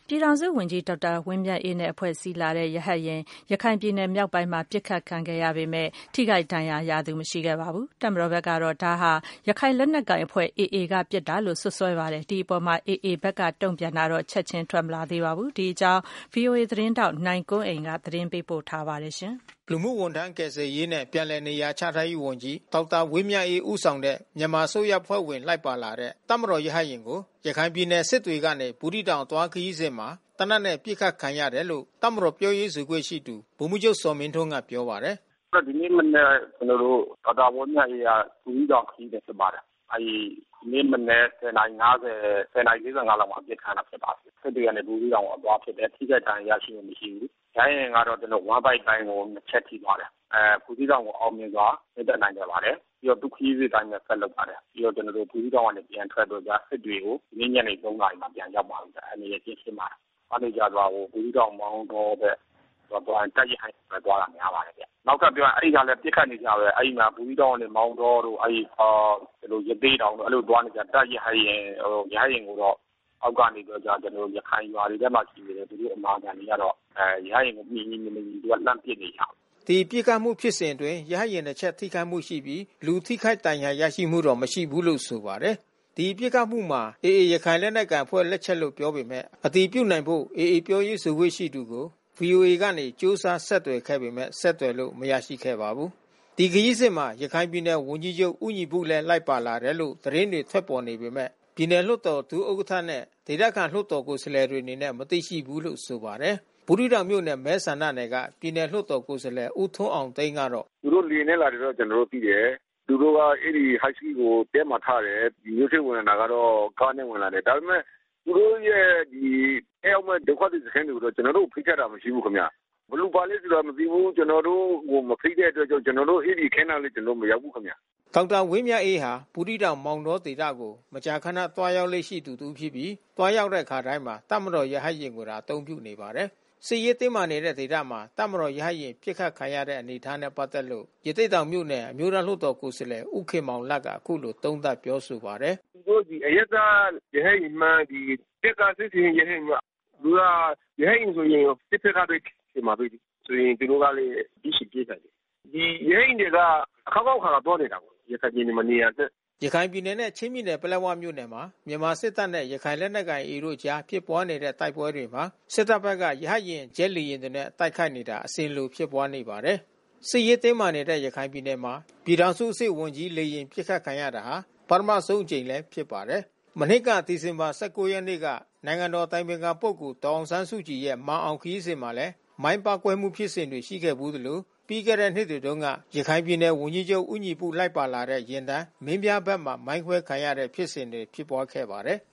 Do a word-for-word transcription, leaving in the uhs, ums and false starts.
ပြည်ထောင်စုဝန်ကြီးဒေါက်တာဝင်းမြတ်အေးနဲ့အဖွဲ့စည်းလာတဲ့ရဟတ်ယာဉ်ရခိုင်ပြည်နယ်မြောက်ပိုင်းမှာပစ်ခတ်ခံခဲ့ရပေမဲ့ထိခိုက်ဒဏ်ရာရသူမရှိခဲ့ပါဘူး။တပ်မတော်ဘက်ကတော့ဒါဟာရခိုင်လက်နက်ကိုင်အဖွဲ့ အေအေ ကပစ်တာလို့စွပ်စွဲပါတယ်။ဒီအပေါ်မှာ အေအေ ဘက်ကတုံ့ပြန်တာတော့ချက်ချင်းထွက်မလာသေးပါဘူး။ဒီအကြောင်း ဗွီအိုအေ သတင်းထောက်နိုင်ကွန်းအိန်ကသတင်းပေးပို့ထားပါတယ်ရှင်။လူမှုဝန်ထမ်းကယ်ဆယ်ရေးနဲ့ပြန်လည်နေရာချထားရေးဝန်ကြီးဒေါက်တာဝင်းမြတ်အေးဦးဆောင်တဲ့မြန်မာအစိုးရဖွဲ့ဝင်လိုက်ပါလာတဲ့တပ်မတော်ရဟတ်ယာဉ်ကိုရခိုင်ပြည်နယ်စစ်တွေကနေဘူးတီတောင်သွားခရီးစဉ်မှာတနက်နဲ့ပြစ်ခတ်ခံရတယ်လို့တပ်မတော်ပြောရေးဆိုခွင့်ရှိသူဗိုလ်မှူးချုပ်စောမင်းထွန်းကပြောပါတယ်။ဒီနေ့မနေ့ကျွန်တော်တို့ဒေါက်တာဝင်းမြတ်အေးကဘူးတီတောင်ခရီးစဉ်ဖြစ်ပါတယ်။အဲဒီဒီနေ့မနေ့ဆယ်နာရီငါးဆယ် ဆယ်နာရီလေးဆယ်ငါးလောက်မှာပြစ်ခတ်တာဖြစ်ပါတယ်။စစ်တွေကနေဘူးတီတောင်ကိုသွားဖြစ်တဲ့ထိခိုက်ဒဏ်ရာရရှိမှုမရှိဘူး။ရဟတ်ယာဉ်ကတော့ကျွန်တော်ဝမ်ဘိုက်တိုင်းကိုနှစ်ချက်ထိသွားတယ်။အဲဘူးတီတောင်ကိုအောင်မြင်စွာတက်တက်နိုင်ကြပါတယ်။ပြီးတော့ဒုခရီးစဉ်တိုင်းနဲ့ဆက်လုပ်ပါတယ်။ပြီးတော့ကျွန်တော်တို့ဘူးတီတောင်ကနေပြန်ထွက်တော့ကြစစ်တွေကိုဒီနေ့ညနေသုံးနာရီမှာပြန်ရောက်ပါပြီ။အဲဒီရချင်းရှင်းပါတယ်။အနေကြသွားကိုဘူးတီတောင်မောင်းတော့တဲ့တော့တက်ရဟိုင်းပဲသွားတာများပါတယ်ဗျ။နောက်ထပ်ပြောအဲ့ဒီကလည်းပြစ်ခတ်နေကြပဲအဲ့ဒီမှာဘူးတီတောင်ကနေမောင်းတော့တို့အဲ့ဒီအာဒီလိုရသေးတောင်တို့အဲ့လိုသွားနေကြတက်ရဟိုင်းရင်ဟိုရဟရင်ကိုတော့အောက်ကနေတော့ကျွန်တော်တို့ရခိုင်ရွာတွေထဲမှာရှိနေတယ်သူတို့အမာခံတွေကတော့အဲရဟရင်ကိုမြင်းမြင်းမြင်းသူကလန့်ပစ်နေကြဒီပြစ်ခတ်မှုဖြစ်စဉ်အတွင်းရဟရင်တစ်ချက်ထိခိုက်မှုရှိပြီးလူထိခိုက်ဒဏ်ရာရရှိမှုတော့မရှိဘူးလို့ဆိုပါတယ်ဒီပြစ်ခတ်မှုမှာအေအေရခိုင်လက်နက်ကန်ဖွဲ့လက်ချက်လို့ပြောပေမဲ့အတီးပြုတ်နိုင်ဖို့အေအေပြောရေးဆိုခွင့်ရှိသူကို ဗွီအိုအေ ကနေစူးစမ်းဆက်သွယ်ခဲ့ပေမဲ့ဆက်သွယ်လို့မရရှိခဲ့ပါဘူးဒီခရီးစဉ်မှာရခိုင်ပြည်နယ်ဝန်ကြီးချုပ်ဦးညီပုလည်းလိုက်ပါလာတယ်လို့သတင်းတွေထွက်ပေါ်နေပေမဲ့ပြည်နယ်လွှတ်တော်ဒုဥက္ကဋ္ဌနဲ့ဒေသခံလွှတ်တော်ကိုယ်စားလှယ်တွေအနေနဲ့မသိရှိဘူးလို့ဆိုပါတယ်ဘူးရီတောင်မြို့နယ်မဲဆန္ဒနယ်ကပြည်နယ်လွှတ်တော်ကိုယ်စားလှယ်ဦးထွန်းအောင်သိန်းကတော့သူတို့လင်းနေလာတယ်တော့ကျွန်တော်တို့သိတယ်သူတို့ကအဲ့ဒီ high school ကိုတဲမှာထားတယ်ဒီမျိုးစိတ်ဝင်လာတာကတော့ကားနဲ့ဝင်လာတယ်ဒါပေမဲ့သူတို့ရဲ့ဒီအဲအောင်မဲ့ဒုက္ခသည်စခန်းတွေကိုတော့ကျွန်တော်တို့ဖိတ်တာမရှိဘူးခင်ဗျဘလူပါလေးဆိုတော့မသိဘူးကျွန်တော်တို့ဟိုမဖိတ်တဲ့အတွက်ကြောင့်ကျွန်တော်တို့အဲ့ဒီခန်းနာလေးကျွန်တော်မရောက်ဘူးခင်ဗျဒေါက်တာဝင်းမြတ်အေးဟာဘူးတီတောင်မောင်တော်ဒေသကိုမကြာခဏတွားရောက်လေ့ရှိသူတူဖြစ်ပြီးတွားရောက်တဲ့ခါတိုင်းမှာတပ်မတော်ရဟတ်ယာဉ်ကိုသာအသုံးပြုနေပါတယ်စစ်ရေးတင်းမာနေတဲ့ဒေသမှာတပ်မတော်ရဟတ်ယာဉ်ပြစ်ခတ်ခံရတဲ့အနေအထားနဲ့ပတ်သက်လို့ရသေ့တောင်မြို့နယ်အမျိုးသားလွှတ်တော်ကိုယ်စားလှယ်ဦးခင်မောင်လတ်ကအခုလိုသုံးသပ်ပြောဆိုပါတယ်သူတို့ဒီအရသာရဟတ်ယာဉ်မှဒီတက်ကစစ်စင်ရဟတ်ယာဉ်ကလူကရဟတ်ယာဉ်ဆိုရင်တစ်ဖက်ကတည်းကမှာပြီဆိုရင်သူတို့ကလည်းဒီရှိပြေးတယ်ဒီရဟတ်ယာဉ်တွေကအခါပေါက်ခါတော့နေတာကိုရခိုင်ပြည်နယ်မှာနေရတဲ့ရခိုင်ပြည်နယ်နဲ့ချင်းပြည်နယ်ပလက်ဝမြို့နယ်မှာမြန်မာစစ်တပ်နဲ့ရခိုင်လက်နက်ကိုင်အေတို့ကြားဖြစ်ပွားနေတဲ့တိုက်ပွဲတွေမှာစစ်တပ်ဘက်ကရဟတ်ယာဉ်ဂျက်လီယာဉ်တွေနဲ့တိုက်ခိုက်နေတာအစဉ်လိုဖြစ်ပွားနေပါတယ်။စစ်ရေးတင်းမာနေတဲ့ရခိုင်ပြည်နယ်မှာပြည်ထောင်စုအစစ်ဝန်ကြီးလေယာဉ်ပစ်ခတ်ခံရတာဟာပထမဆုံးအကြိမ်လည်းဖြစ်ပါတယ်။မနေ့ကဒီဇင်ဘာ၁၉ရက်နေ့ကနိုင်ငံတော်တိုင်ပင်ခံပုဂ္ဂိုလ်ဒေါအောင်ဆန်းစုကြည်ရဲ့မောင်အောင်ခရီးစဉ်မှာလည်းမိုင်းပါကွဲမှုဖြစ်စဉ်တွေရှိခဲ့ဘူးသလိုပြီးခဲ့တဲ့နှစ်တွေတုန်းကရခိုင်ပြည်နယ်ဝန်ကြီးချုပ်ဦးညီပုလိုက်ပါလာတဲ့ရင်တန်းမင်းပြားဘက်မှမိုင်းခွဲခံရတဲ့ဖြစ်စဉ်တွေဖြစ်ပွားခဲ့ပါတယ်